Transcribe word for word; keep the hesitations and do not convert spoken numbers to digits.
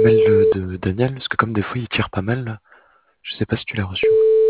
le mail de, de Daniel, parce que comme des fois il tire pas mal, là, je sais pas si tu l'as reçu.